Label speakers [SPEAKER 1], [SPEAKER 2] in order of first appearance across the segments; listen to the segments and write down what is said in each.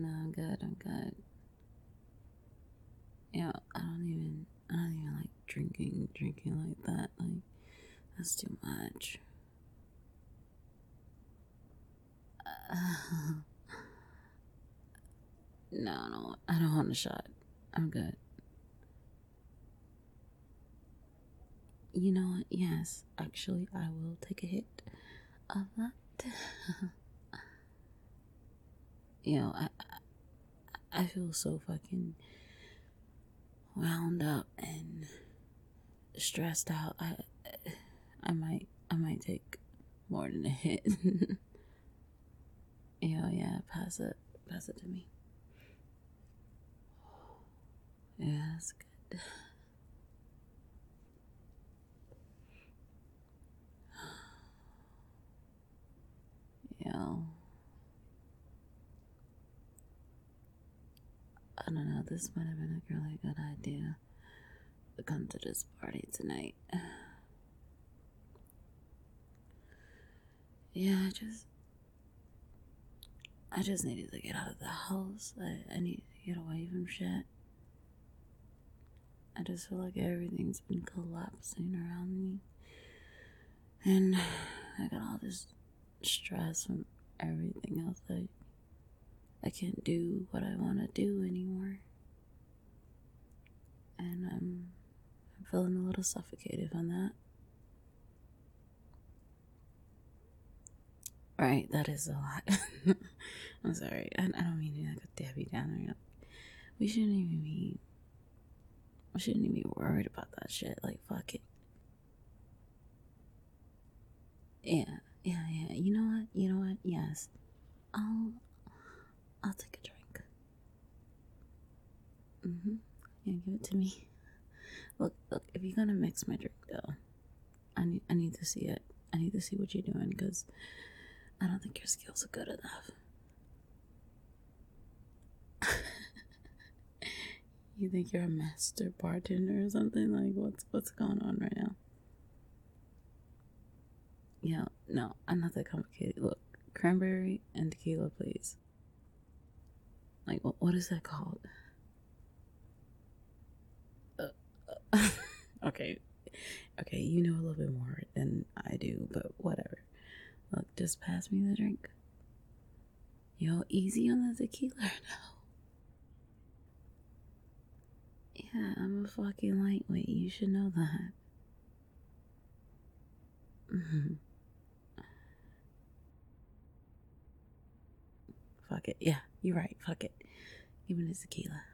[SPEAKER 1] No, I'm good. I'm good. Yeah, I don't even like drinking like that. Like, that's too much. No, I don't want a shot. I'm good. You know what? Yes, actually, I will take a hit of that. you know, I feel so fucking wound up and stressed out. I might take more than a hit. Yeah, pass it to me. Yeah, that's good. Yeah, I don't know. This might have been a really good idea to come to this party tonight. Yeah, I just needed to get out of the house. I need to get away from shit. I just feel like everything's been collapsing around me. And I got all this stress from everything else. I can't do what I want to do anymore. And I'm feeling a little suffocated on that. Right, that is a lot. I'm sorry. I don't mean to be like a Debbie Downer. We shouldn't even be. We shouldn't even be worried about that shit. Like, fuck it. Yeah. You know what? Yes. I'll, I'll take a drink. Yeah, give it to me. Look. If you're gonna mix my drink, though, I need to see it. I need to see what you're doing because I don't think your skills are good enough. You think you're a master bartender or something? Like, what's going on right now? Yeah, no, I'm not that complicated. Look, cranberry and tequila, please. Like, what is that called? Okay, okay, you know a little bit more than I do, but whatever. Look, just pass me the drink. Yo, easy on the tequila now. Yeah, I'm a fucking lightweight. You should know that. Fuck it. Yeah, you're right. Fuck it. Give me the tequila.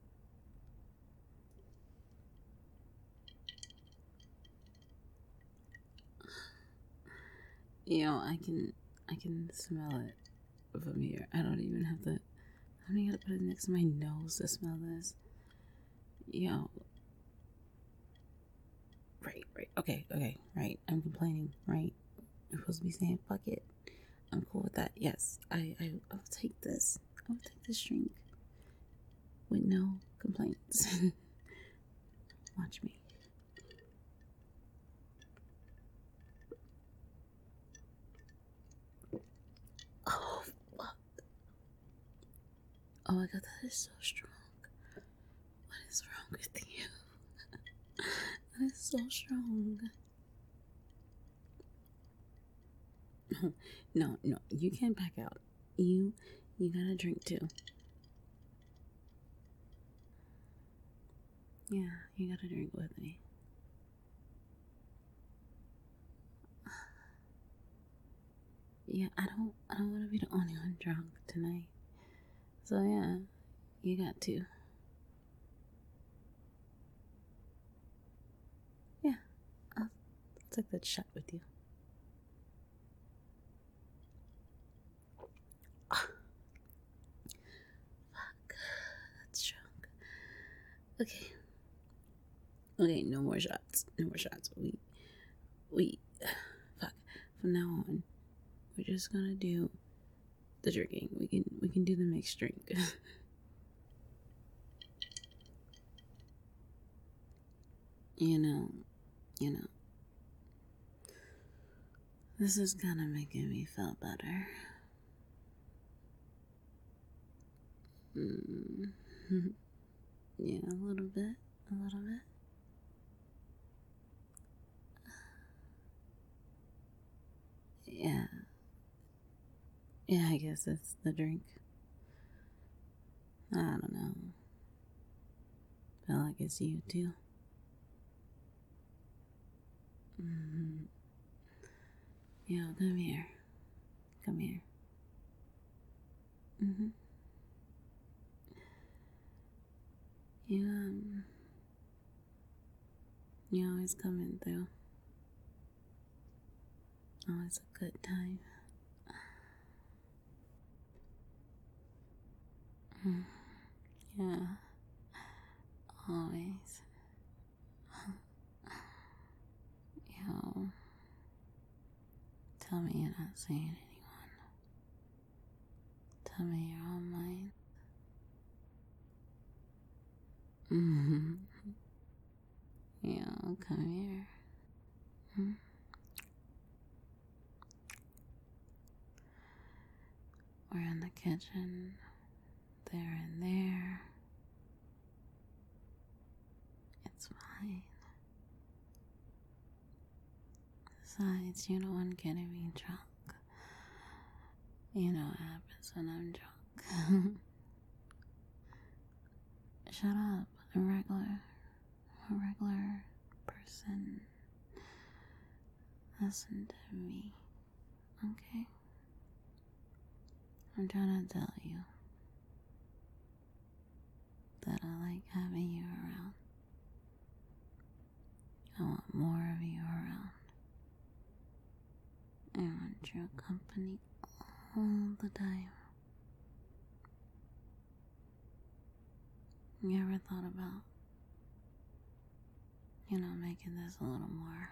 [SPEAKER 1] I can smell it from here. I don't even have to. I don't even have to put it next to my nose to smell this. Yo, right. Okay, right. I'm complaining, right? I'm supposed to be saying fuck it. I'm cool with that. Yes, I'll take this. I'll take this drink with no complaints. Watch me. Oh fuck. Oh my god, that is so strong. What is wrong with you? That is so strong. No, you can't back out. You gotta drink too. Yeah, you gotta drink with me. Yeah, I don't wanna be the only one drunk tonight. So yeah, you got to. Yeah, I'll take that shot with you. Fuck, that's drunk. Okay. Okay, no more shots. No more shots. We fuck. From now on, we're just gonna do the drinking. We can do the mixed drink. you know, you know. This is kind of making me feel better. Mm. Yeah, a little bit. A little bit. Yeah. Yeah, I guess it's the drink. I don't know. Feel like it's you too. Mm-hmm. Yo, come here. Come here. Mm-hmm. You, you always coming through. Always a good time. Mm. Yeah, always. Yo, tell me you're not seeing anyone. Tell me you're on mine. Mm-hmm. Yo, come here. Mm. We're in the kitchen. There and there. It's fine. Besides, you're the one getting me drunk. You know what happens when I'm drunk. Shut up. A regular person. Listen to me. Okay? I'm trying to tell you that I like having you around. I want more of you around. I want your company all the time. You ever thought about, making this a little more?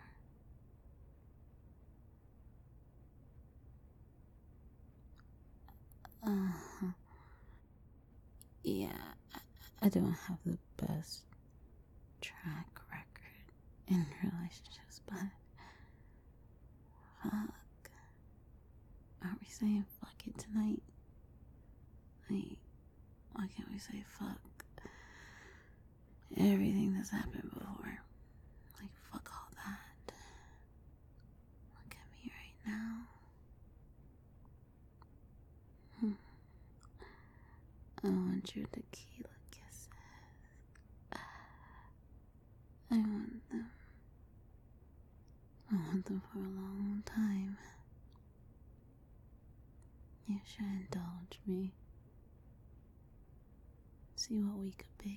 [SPEAKER 1] Yeah, I don't have the best track record in relationships, but fuck. Are we saying fuck it tonight? Like, why can't we say fuck everything that's happened before? Like, fuck all that. Look at me right now. I want your tequila kisses. I want them. I want them for a long time. You should indulge me. See what we could be.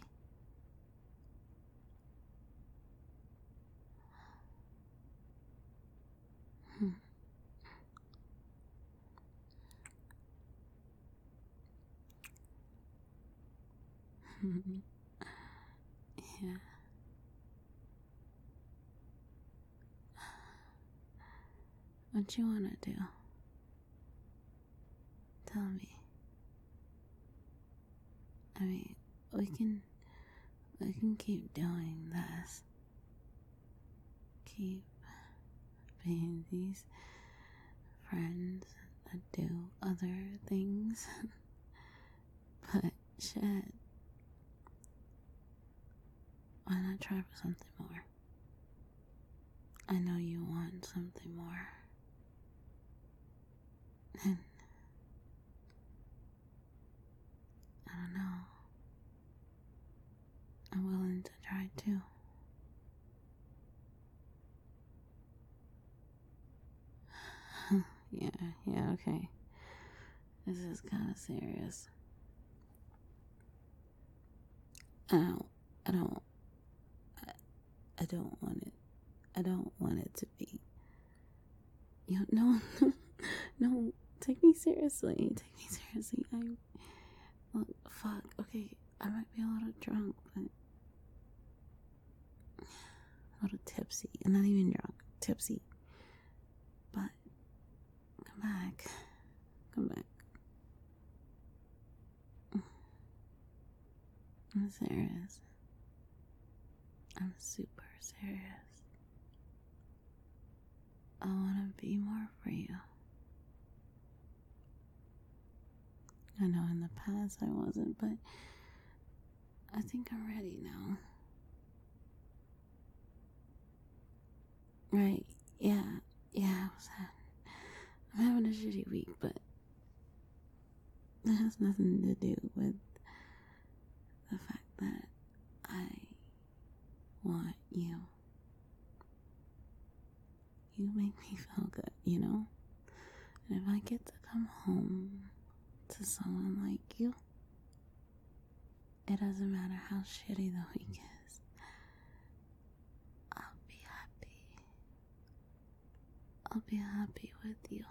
[SPEAKER 1] Yeah. What you wanna do? Tell me. I mean, we can keep doing this. Keep being these friends that do other things. But shit, why not try for something more? I know you want something more. And I don't know. I'm willing to try too. Yeah, okay. This is kind of serious. I don't, I don't, I don't want it. I don't want it to be. No, no, take me seriously. Take me seriously. Look, fuck, okay, I might be a little drunk, but a little tipsy. I'm not even drunk, tipsy. But, come back. Come back. I'm serious. I'm super serious. I want to be more for you. I know in the past I wasn't, but I think I'm ready now. Right, yeah, I'm having a shitty week, but that has nothing to do with the fact that I want you. You make me feel good, you know? And if I get to come home to someone like you, it doesn't matter how shitty the week is. I'll be happy. I'll be happy with you.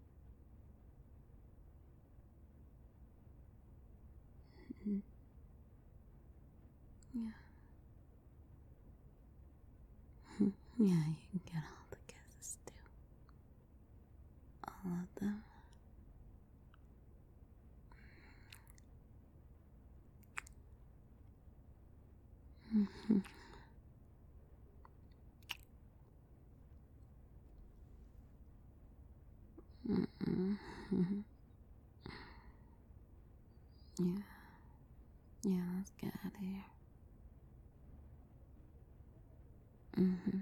[SPEAKER 1] Mm-hmm. Yeah. Yeah, you can get all the kisses too. All of them. Mm-hmm. Mm-hmm. Yeah. Yeah, let's get out of here. Mm-hmm.